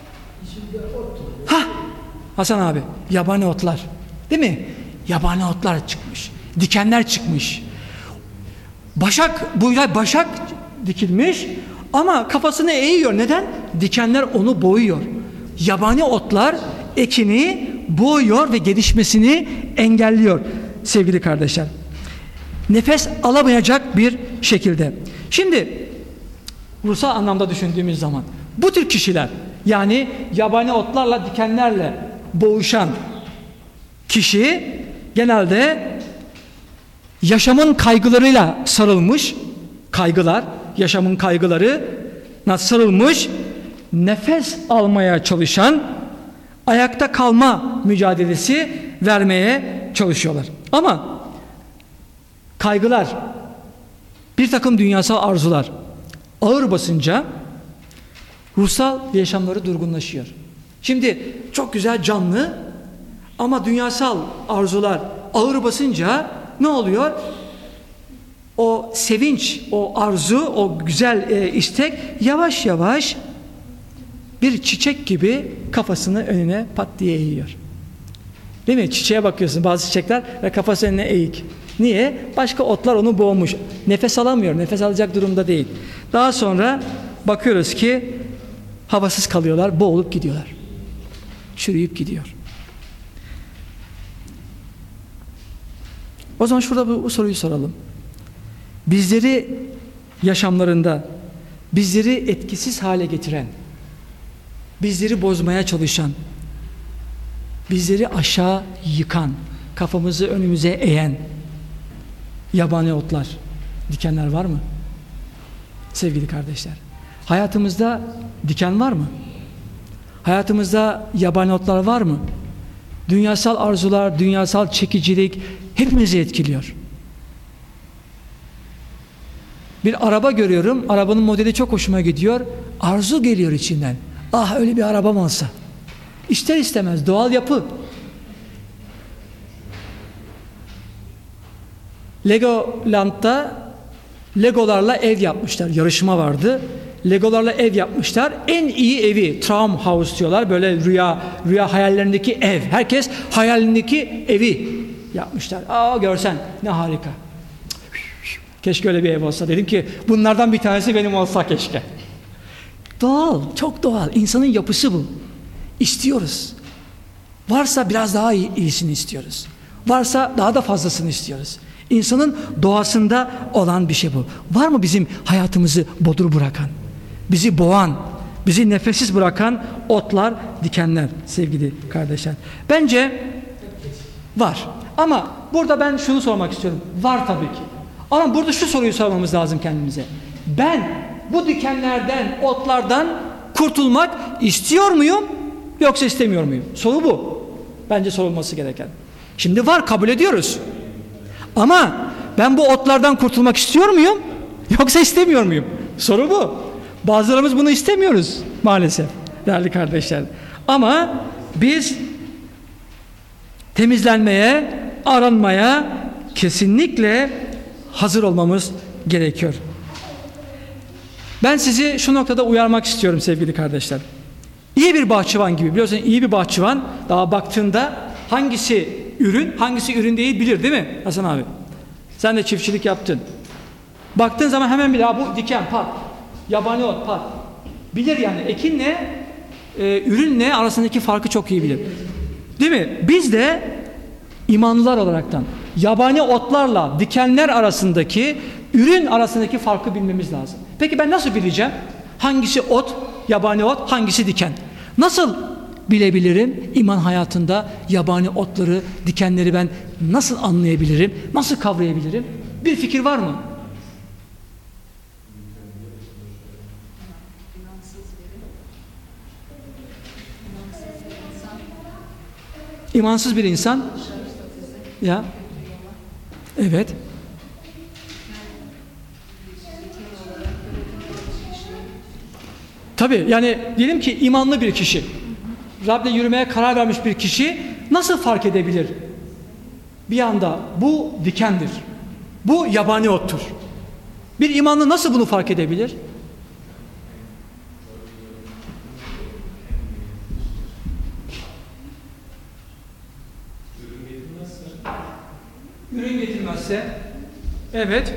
Hah, Hasan abi, yabani otlar. Değil mi? Yabani otlar çıkmış. Dikenler çıkmış. Başak, buğday başak dikilmiş ama kafasını eğiyor. Neden? Dikenler onu boğuyor. Yabani otlar ekini boğuyor ve gelişmesini engelliyor sevgili kardeşler. Nefes alamayacak bir şekilde. Şimdi ruhsal anlamda düşündüğümüz zaman bu tür kişiler, yani yabani otlarla, dikenlerle boğuşan kişi genelde yaşamın kaygılarıyla sarılmış, kaygılar, yaşamın kaygılarına sarılmış, nefes almaya çalışan, ayakta kalma mücadelesi vermeye çalışıyorlar. Ama kaygılar, bir takım dünyasal arzular ağır basınca ruhsal yaşamları durgunlaşıyor. Şimdi çok güzel, canlı ama dünyasal arzular ağır basınca ne oluyor? O sevinç, o arzu, o güzel e, istek yavaş yavaş bir çiçek gibi kafasını önüne pat diye eğiyor. Değil mi? Çiçeğe bakıyorsun, bazı çiçekler ve kafası önüne eğik. Niye? Başka otlar onu boğmuş. Nefes alamıyor, nefes alacak durumda değil. Daha sonra bakıyoruz ki havasız kalıyorlar, boğulup gidiyorlar. Çürüyüp gidiyor. O zaman şurada bu, bu soruyu soralım. Bizleri yaşamlarında, bizleri etkisiz hale getiren, bizleri bozmaya çalışan, bizleri aşağı yıkan, kafamızı önümüze eğen yabani otlar, dikenler var mı? Sevgili kardeşler, hayatımızda diken var mı? Hayatımızda yabani otlar var mı? Dünyasal arzular, dünyasal çekicilik hepimizi etkiliyor. Bir araba görüyorum, arabanın modeli çok hoşuma gidiyor, arzu geliyor içinden. Ah, öyle bir arabam olsa. İster istemez doğal yapı. Legoland'da Legolarla ev yapmışlar. Yarışma vardı. Legolarla ev yapmışlar. En iyi evi, Traumhaus diyorlar. Böyle rüya rüya hayallerindeki ev. Herkes hayalindeki evi yapmışlar. Aa, görsen ne harika. Keşke öyle bir ev olsa. Dedim ki bunlardan bir tanesi benim olsa keşke. Doğal, çok doğal. İnsanın yapısı bu. İstiyoruz. Varsa biraz daha iyi, iyisini istiyoruz. Varsa daha da fazlasını istiyoruz. İnsanın doğasında olan bir şey bu. Var mı bizim hayatımızı bodur bırakan, bizi boğan, bizi nefessiz bırakan otlar, dikenler sevgili kardeşler? Bence var. Ama burada ben şunu sormak istiyorum. Var tabii ki. Ama burada şu soruyu sormamız lazım kendimize. Ben bu dikenlerden, otlardan kurtulmak istiyor muyum yoksa istemiyor muyum? Soru bu. Bence sorulması gereken. Şimdi var, kabul ediyoruz. Ama ben bu otlardan kurtulmak istiyor muyum yoksa istemiyor muyum? Soru bu. Bazılarımız bunu istemiyoruz maalesef. değerli kardeşler. Ama biz temizlenmeye, aranmaya kesinlikle hazır olmamız gerekiyor. Ben sizi şu noktada uyarmak istiyorum sevgili kardeşler. İyi bir bahçıvan gibi, biliyorsunuz iyi bir bahçıvan daha baktığında hangisi ürün, hangisi ürün değil bilir, değil mi Hasan abi? Sen de çiftçilik yaptın. Baktığın zaman hemen bilir, ha bu diken, pat, yabani ot, pat. Bilir yani ekinle, e, ürünle arasındaki farkı çok iyi bilir. Değil mi? Biz de imanlılar olaraktan yabani otlarla dikenler arasındaki, ürün arasındaki farkı bilmemiz lazım. Peki ben nasıl bileceğim? Hangisi ot, yabani ot, hangisi diken? Nasıl bilebilirim? İman hayatında yabani otları, dikenleri ben nasıl anlayabilirim? Nasıl kavrayabilirim? Bir fikir var mı? İmansız bir insan. Ya. Evet. Tabii yani diyelim ki imanlı bir kişi, Rab'le yürümeye karar vermiş bir kişi nasıl fark edebilir? Bir anda bu dikendir, bu yabani ottur. Bir imanlı nasıl bunu fark edebilir? Ürün getirmezse, evet.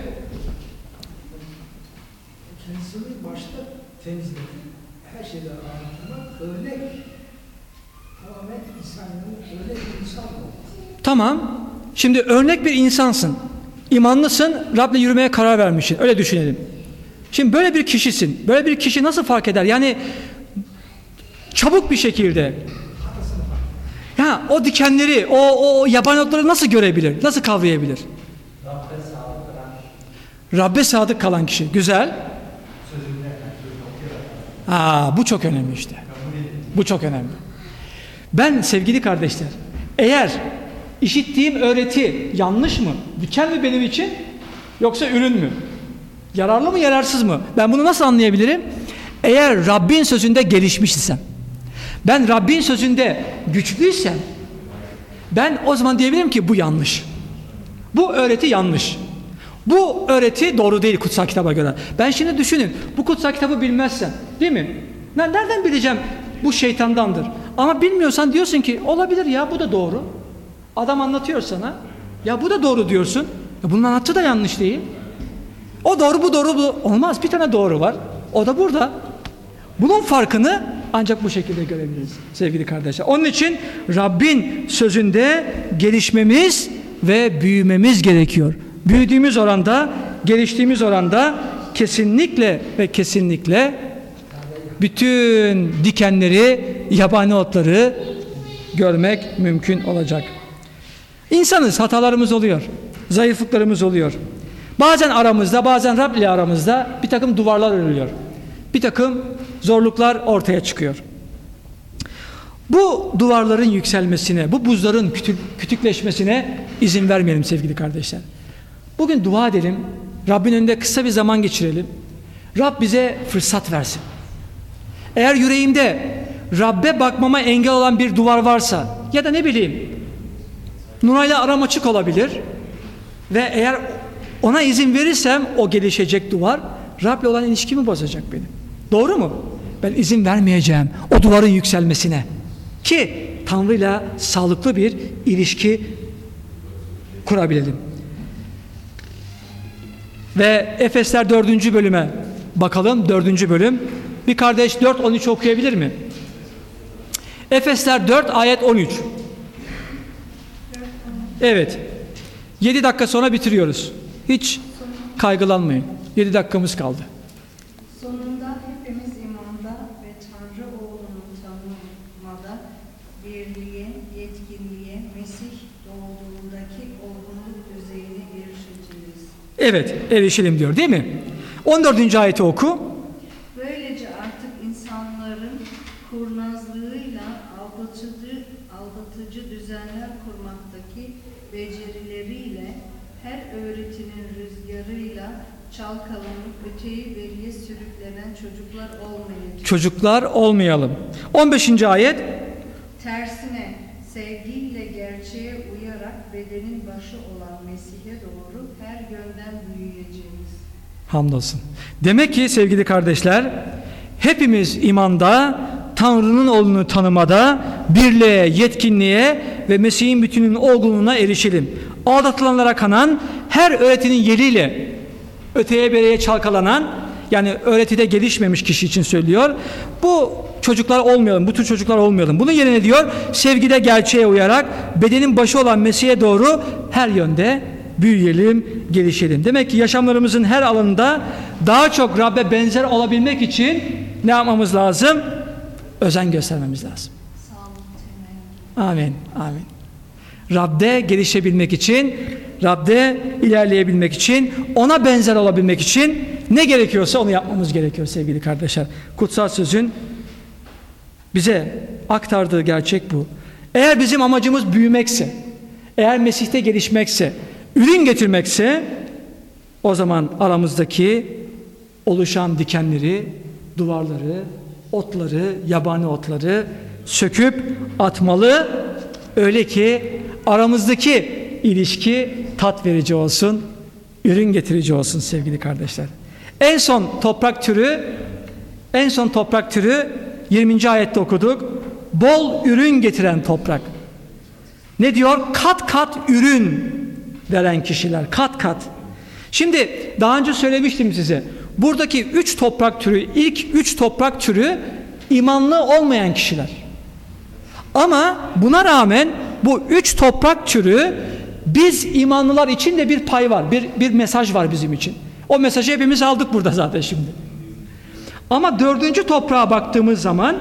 Kendisini başta temizlemek, her şeyden anlatmak, örnek, tamamen insanlığın örnek bir insan olmak. Tamam. Şimdi örnek bir insansın. İmanlısın, Rab'le yürümeye karar vermişsin. Öyle düşünelim. Şimdi böyle bir kişisin. Böyle bir kişi nasıl fark eder? Yani çabuk bir şekilde. Ya o dikenleri, o, o yabani otları nasıl görebilir? Nasıl kavrayabilir? Rabbe sadık kalan, Rabbe sadık kalan kişi. Güzel. sözünde Aa, bu çok önemli işte. Bu çok önemli. Ben sevgili kardeşler, eğer işittiğim öğreti yanlış mı? Diken mi benim için? Yoksa ürün mü? Yararlı mı, yararsız mı? Ben bunu nasıl anlayabilirim? Eğer Rabbin sözünde gelişmiş isem, ben Rabbin sözünde güçlüysem, ben o zaman diyebilirim ki bu yanlış. Bu öğreti yanlış. Bu öğreti doğru değil kutsal kitaba göre. Ben şimdi düşünün, bu kutsal kitabı bilmezsem, değil mi? Nereden bileceğim bu şeytandandır? Ama bilmiyorsan diyorsun ki olabilir ya, bu da doğru. Adam anlatıyor sana, ya bu da doğru diyorsun. Ya bunun anlattığı da yanlış değil. O doğru, bu doğru, bu olmaz. Bir tane doğru var. O da burada. Bunun farkını ancak bu şekilde görebiliriz sevgili kardeşler. Onun için Rabbin sözünde gelişmemiz ve büyümemiz gerekiyor. Büyüdüğümüz oranda, geliştiğimiz oranda kesinlikle ve kesinlikle bütün dikenleri, yabani otları görmek mümkün olacak. İnsanız, hatalarımız oluyor, zayıflıklarımız oluyor. Bazen aramızda, bazen Rab ile aramızda bir takım duvarlar örülüyor. Bir takım zorluklar ortaya çıkıyor. Bu duvarların yükselmesine, bu buzların kütük, kütükleşmesine izin vermeyelim sevgili kardeşler. Bugün dua edelim, Rabbin önünde kısa bir zaman geçirelim. Rab bize fırsat versin. Eğer yüreğimde Rabbe bakmama engel olan bir duvar varsa ya da ne bileyim Nuray'la aram açık olabilir ve eğer ona izin verirsem o gelişecek duvar Rab'le olan ilişkimi bozacak benim. Doğru mu? Ben izin vermeyeceğim o duvarın yükselmesine ki Tanrı'yla sağlıklı bir ilişki kurabilelim. Ve Efesler dördüncü bölüme bakalım. Dördüncü bölüm. Bir kardeş dört on üç okuyabilir mi? Efesler dört ayet on üç. Evet. yedi dakika sonra bitiriyoruz. Hiç kaygılanmayın. yedi dakikamız kaldı. Sonunda hepimiz imanda ve Tanrı oğlunu tanımada birliğe, yetkinliğe, Mesih doğduğundaki olgunluk düzeyine erişeceğiz. Evet, erişelim diyor değil mi? on dördüncü ayeti oku. Böylece artık insanların kurnazlığıyla aldatıcı, aldatıcı düzenler kurmaktaki becerileriyle her öğretinin rüzgarıyla çalkalanıp öteyi beriye sürüklenen çocuklar olmayacak. Çocuklar olmayalım. on beşinci ayet. Tersine sevgiyle gerçeğe uyarak bedenin başı olan Mesih'e doğru her yönden büyüyeceğiz. Hamdolsun. Demek ki sevgili kardeşler, hepimiz imanda, Tanrı'nın oğlunu tanımada, birliğe, yetkinliğe ve Mesih'in bütününün olgunluğuna erişelim. Aldatılanlara kanan, her öğretinin yeriyle öteye bereye çalkalanan, yani öğretide gelişmemiş kişi için söylüyor. Bu çocuklar olmayalım, bu tür çocuklar olmayalım. Bunun yerine diyor, sevgide gerçeğe uyarak bedenin başı olan Mesih'e doğru her yönde büyüyelim, gelişelim. Demek ki yaşamlarımızın her alanında daha çok Rab'be benzer olabilmek için ne yapmamız lazım? Özen göstermemiz lazım. Sağlık temel. Amin, amin. Rab'de gelişebilmek için, Rab'de ilerleyebilmek için, ona benzer olabilmek için ne gerekiyorsa onu yapmamız gerekiyor sevgili kardeşler. Kutsal sözün bize aktardığı gerçek bu. Eğer bizim amacımız büyümekse, eğer Mesih'te gelişmekse, ürün getirmekse, o zaman aramızdaki oluşan dikenleri, duvarları, otları, yabani otları söküp atmalı. Öyle ki aramızdaki ilişki tat verici olsun, ürün getirici olsun sevgili kardeşler. En son toprak türü, en son toprak türü yirminci ayette okuduk. Bol ürün getiren toprak. Ne diyor? Kat kat ürün veren kişiler. Kat kat. Şimdi daha önce söylemiştim size. Buradaki üç toprak türü, ilk üç toprak türü imanlı olmayan kişiler. Ama buna rağmen bu üç toprak türü biz imanlılar için de bir pay var. Bir, bir mesaj var bizim için. O mesajı hepimiz aldık burada zaten şimdi. Ama dördüncü toprağa baktığımız zaman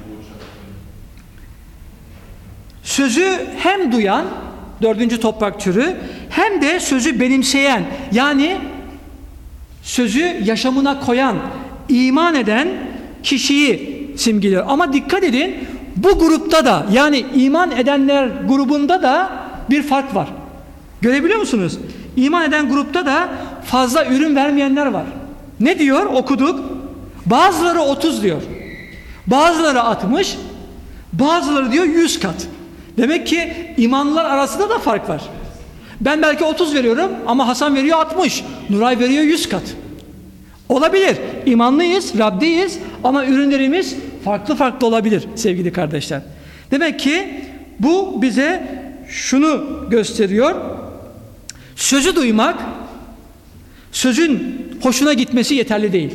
sözü hem duyan, dördüncü toprak türü, hem de sözü benimseyen, yani sözü yaşamına koyan, iman eden kişiyi simgeliyor. Ama dikkat edin, bu grupta da, yani iman edenler grubunda da bir fark var. Görebiliyor musunuz? İman eden grupta da fazla ürün vermeyenler var. Ne diyor? Okuduk. Bazıları otuz diyor. Bazıları altmış. Bazıları diyor yüz kat. Demek ki imanlılar arasında da fark var. Ben belki otuz veriyorum ama Hasan veriyor altmış. Nuray veriyor yüz kat. Olabilir. İmanlıyız, Rab'deyiz ama ürünlerimiz farklı farklı olabilir sevgili kardeşler. Demek ki bu bize şunu gösteriyor. Sözü duymak, sözün hoşuna gitmesi yeterli değil.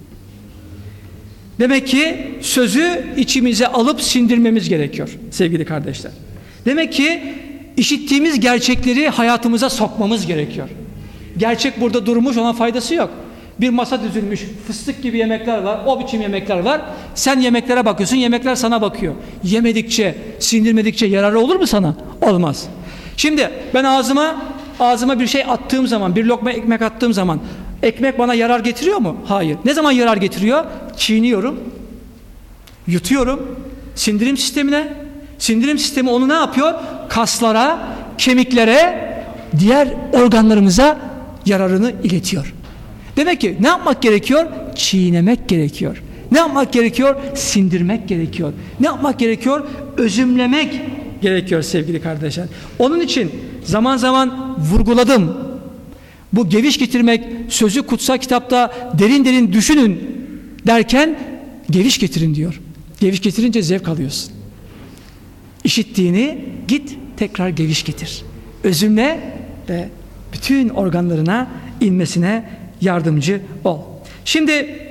Demek ki sözü içimize alıp sindirmemiz gerekiyor sevgili kardeşler. Demek ki işittiğimiz gerçekleri hayatımıza sokmamız gerekiyor. Gerçek burada durmuş, ona faydası yok. Bir masa düzülmüş, fıstık gibi yemekler var, o biçim yemekler var. Sen yemeklere bakıyorsun, yemekler sana bakıyor. Yemedikçe, sindirmedikçe yararı olur mu sana? Olmaz. Şimdi ben ağzıma ağzıma bir şey attığım zaman, bir lokma ekmek attığım zaman ekmek bana yarar getiriyor mu? Hayır. Ne zaman yarar getiriyor? Çiğniyorum, yutuyorum, sindirim sistemine. Sindirim sistemi onu ne yapıyor? Kaslara, kemiklere, diğer organlarımıza yararını iletiyor. Demek ki ne yapmak gerekiyor? Çiğnemek gerekiyor. Ne yapmak gerekiyor? Sindirmek gerekiyor. Ne yapmak gerekiyor? Özümlemek gerekiyor sevgili kardeşler. Onun için zaman zaman vurguladım. Bu geviş getirmek, sözü kutsal kitapta derin derin düşünün derken geviş getirin diyor. Geviş getirince zevk alıyorsun. İşittiğini git tekrar geviş getir. Özümle ve bütün organlarına inmesine yardımcı ol. Şimdi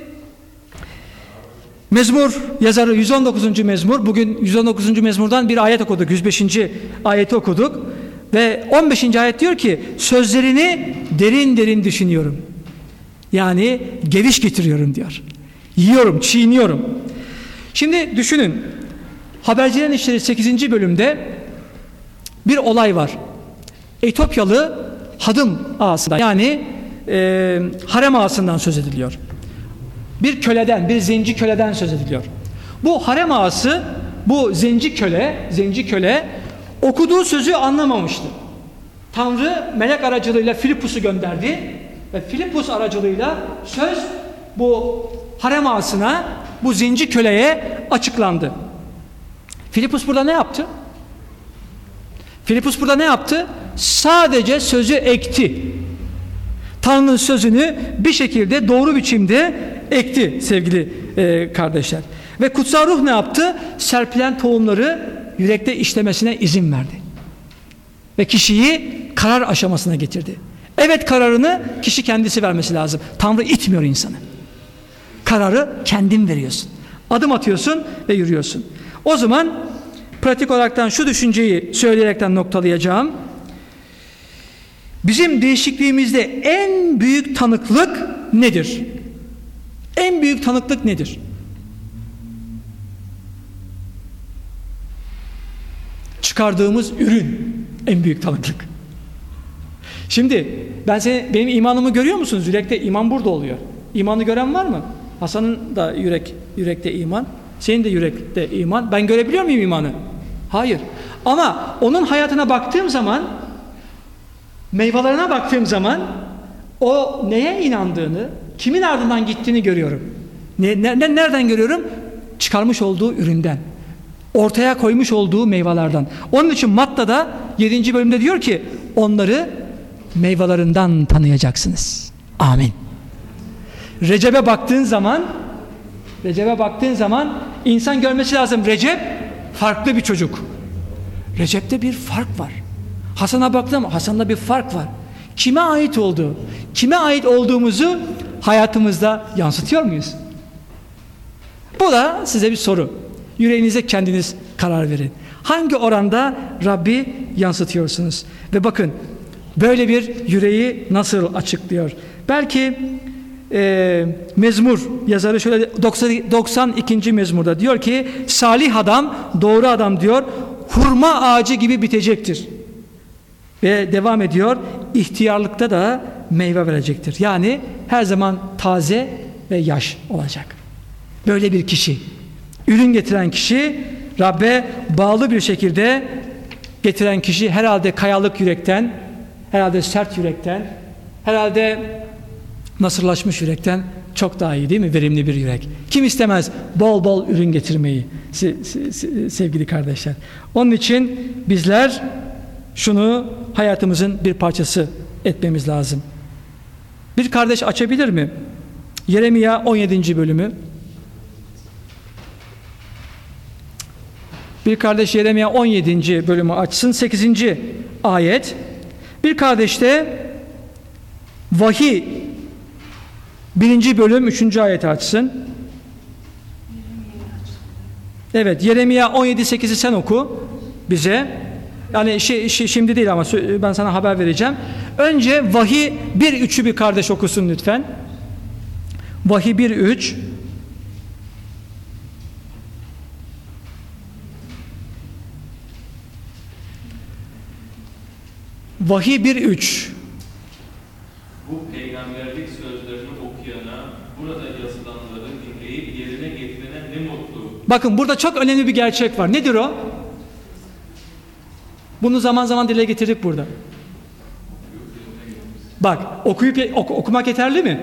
Mezmur yazarı yüz on dokuzuncu mezmur, bugün yüz on dokuzuncu mezmurdan bir ayet okuduk, yüz beşinci ayeti okuduk ve on beşinci ayet diyor ki sözlerini derin derin düşünüyorum. Yani geviş getiriyorum diyor. Yiyorum, çiğniyorum. Şimdi düşünün, Habercilerin İşleri sekizinci bölümde bir olay var. Etiyopyalı hadım ağasından, yani e, harem ağasından söz ediliyor. Bir köleden, bir zenci köleden söz ediliyor. Bu harem ağası, bu zenci köle, zenci köle okuduğu sözü anlamamıştı. Tanrı melek aracılığıyla Filipus'u gönderdi Ve Filipos aracılığıyla söz bu harem ağasına, bu zenci köleye açıklandı. Filipos burada ne yaptı? Filipos burada ne yaptı? Sadece sözü ekti. Tanrı'nın sözünü bir şekilde doğru biçimde ekti sevgili e, kardeşler. Ve kutsal ruh ne yaptı? Serpilen tohumları yürekte işlemesine izin verdi. Ve kişiyi karar aşamasına getirdi. Evet kararını kişi kendisi vermesi lazım. Tanrı itmiyor insanı. Kararı kendin veriyorsun. Adım atıyorsun ve yürüyorsun. O zaman pratik olaraktan şu düşünceyi söyleyerekten noktalayacağım. Bizim değişikliğimizde en büyük tanıklık nedir? En büyük tanıklık nedir? Çıkardığımız ürün en büyük tanıklık. Şimdi ben seni, benim imanımı görüyor musunuz? Yürekte iman burada oluyor. İmanı gören var mı? Hasan'ın da yürek yürekte iman, senin de yürekte iman. Ben görebiliyor muyum imanı? Hayır. Ama onun hayatına baktığım zaman, meyvelerine baktığım zaman o neye inandığını, kimin ardından gittiğini görüyorum. Ne, ne, nereden görüyorum? Çıkarmış olduğu üründen. Ortaya koymuş olduğu meyvelerden. Onun için Matta'da yedinci bölümde diyor ki onları meyvelerinden tanıyacaksınız. Amin. Recep'e baktığın zaman Recep'e baktığın zaman insan görmesi lazım. Recep farklı bir çocuk. Recep'te bir fark var. Hasan'a baktım, Hasan'da bir fark var. Kime ait olduğu, kime ait olduğumuzu hayatımızda yansıtıyor muyuz? Bu da size bir soru. Yüreğinize kendiniz karar verin. Hangi oranda Rabbi yansıtıyorsunuz? Ve bakın böyle bir yüreği nasıl açıklıyor? Belki e, mezmur yazarı şöyle doksan ikinci mezmurda diyor ki salih adam, doğru adam diyor hurma ağacı gibi bitecektir. Ve devam ediyor ihtiyarlıkta da meyve verecektir. Yani her zaman taze ve yaş olacak. Böyle bir kişi, ürün getiren kişi, Rabbe bağlı bir şekilde getiren kişi herhalde kayalık yürekten, herhalde sert yürekten, herhalde nasırlaşmış yürekten çok daha iyi değil mi? Verimli bir yürek. Kim istemez bol bol ürün getirmeyi sevgili kardeşler. Onun için bizler şunu hayatımızın bir parçası etmemiz lazım. Bir kardeş açabilir mi? Yeremia on yedinci bölümü. Bir kardeş Yeremia on yedinci bölümü açsın. sekizinci ayet. Bir kardeş de Vahiy birinci bölüm üçüncü ayeti açsın. Evet, Yeremia on yedi sekizi sen oku bize. Yani şi, şi, şimdi değil ama ben sana haber vereceğim. Önce Vahiy bir üçü bir kardeş okusun lütfen. Vahiy bir üç. Vahiy bir üç. Bu peygamberlik sözlerini okuyana, burada yazılanları dinleyip yerine getirene ne mutlu. Bakın burada çok önemli bir gerçek var. Nedir o? Bunu zaman zaman dile getirdik burada. Bak, okuyup ok, okumak yeterli mi?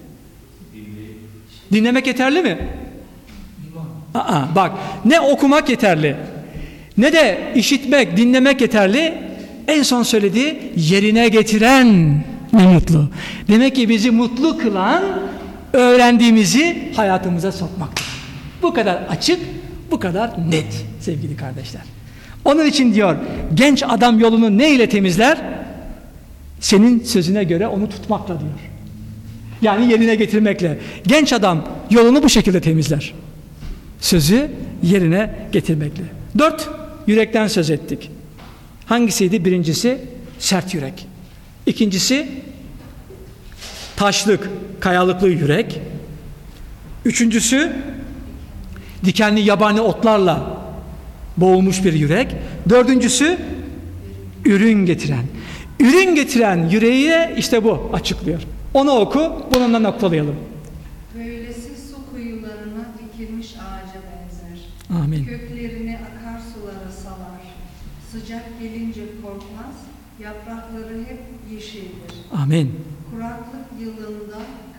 Dinlemek yeterli mi? Aa, bak, ne okumak yeterli, ne de işitmek, dinlemek yeterli. En son söylediği yerine getiren ne mutlu. Demek ki bizi mutlu kılan öğrendiğimizi hayatımıza sokmaktır. Bu kadar açık, bu kadar net sevgili kardeşler. Onun için diyor, genç adam yolunu ne ile temizler? Senin sözüne göre onu tutmakla diyor. Yani yerine getirmekle. Genç adam yolunu bu şekilde temizler. Sözü yerine getirmekle. Dört, yürekten söz ettik. Hangisiydi? Birincisi sert yürek. İkincisi taşlık, kayalıklı yürek. Üçüncüsü dikenli yabani otlarla boğulmuş bir yürek. Dördüncüsü ürün getiren. Ürün getiren yüreği işte bu açıklıyor. Onu oku, bununla noktalayalım. Böylesi su kuyularına dikilmiş ağaca benzer. Amin. Köklerini akarsulara salar. Sıcak gelince korkmaz, yaprakları hep yeşildir. Amin. Kuraklık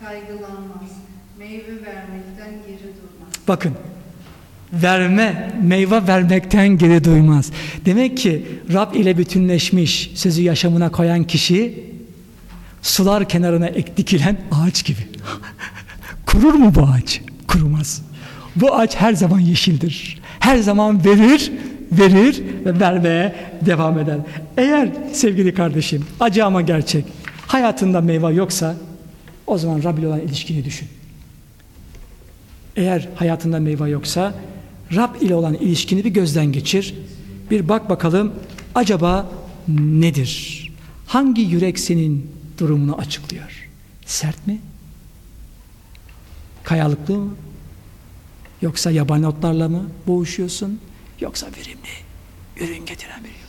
kaygılanmaz, meyve vermekten geri durmaz. Bakın, verme, meyve vermekten geri duymaz. Demek ki Rab ile bütünleşmiş, sözü yaşamına koyan kişi, sular kenarına ek dikilen ağaç gibi. Kurur mu bu ağaç? Kurumaz. Bu ağaç her zaman yeşildir. Her zaman verir, verir ve vermeye devam eder. Eğer sevgili kardeşim, acı ama gerçek, hayatında meyve yoksa, o zaman Rab ile olan ilişkini düşün. Eğer hayatında meyve yoksa, Rab ile olan ilişkini bir gözden geçir. Bir bak bakalım, acaba nedir? Hangi yürek senin durumunu açıklıyor? Sert mi? Kayalıklı mı? Yoksa yabani otlarla mı boğuşuyorsun? Yoksa verimli, ürün getiren bir yol.